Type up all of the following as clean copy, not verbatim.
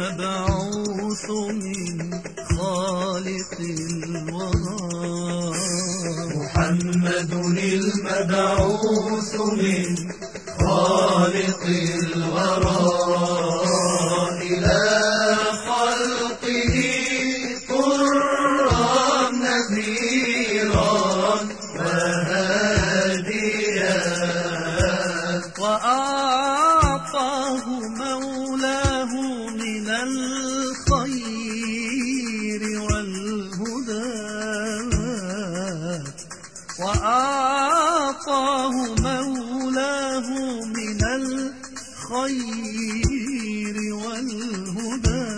المبعوث من خالق الورى، محمد المبعوث من خالق الورى، إلى خلقه طرا نذيرا وهاديا، وأعطاه مولاه من الخير والهدى، وأعطاه مولاه من الخير والهدى،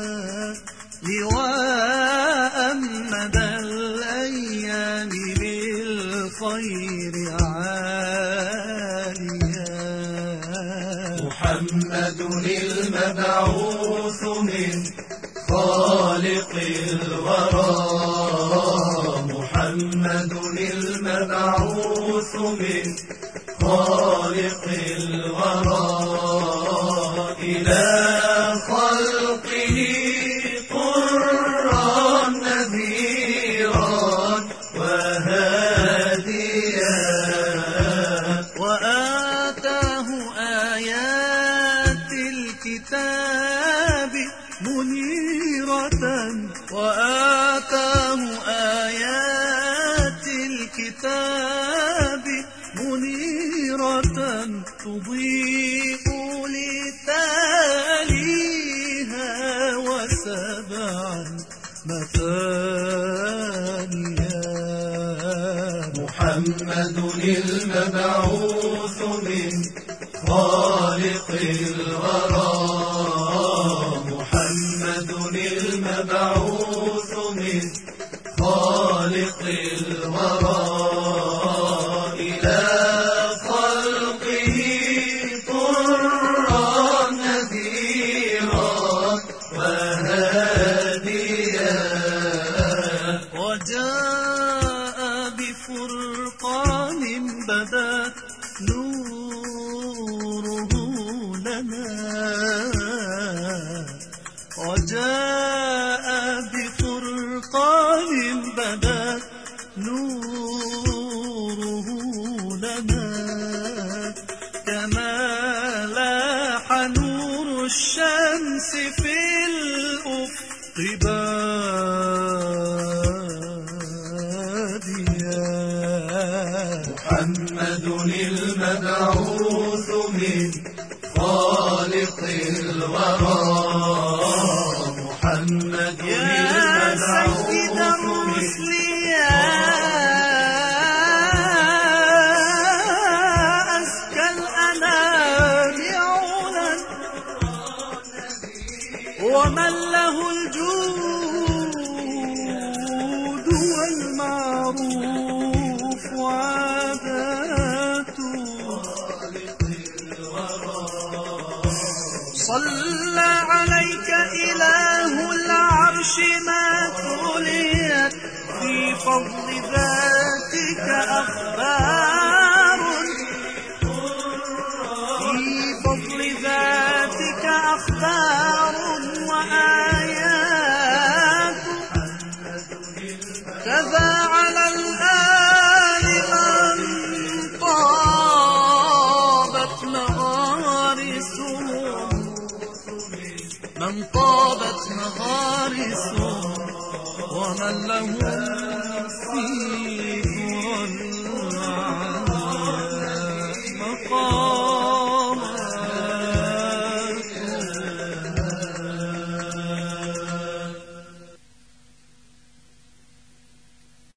لواء مدى الأيام بالخير عاليا. محمد المبعوث من خالق الورى، محمد المبعوث من خالق الورى، إلى خلقه طرا نذيرا وهاديا، وآتاه آيات الكتاب منيرة، وآتاه آيات الكتاب منيرة، تضيء لتاليها وسبعا مثانيا. محمد المبعوث من خالق الورى، محمد المبعوث من خالق الورى، إلى خلقه طرا نذيرا وهاديا، وجاء بفرقان بدا نوره لنا، وجاء بفرقان بدا نوره لنا، كما لاح نور الشمس في الأفق باديا. محمد المبعوث من خالق الورى، محمد المبعوث من ومن له الجود والمعروف عاداته، صلى عليك إله العرش ما تليت في فضل ذاتك أخبار، في فضل ذاتك أخبار وآيات، كذا على الآل من طابت مغارسهم، من طابت مغارسهم، ومن لهم فيه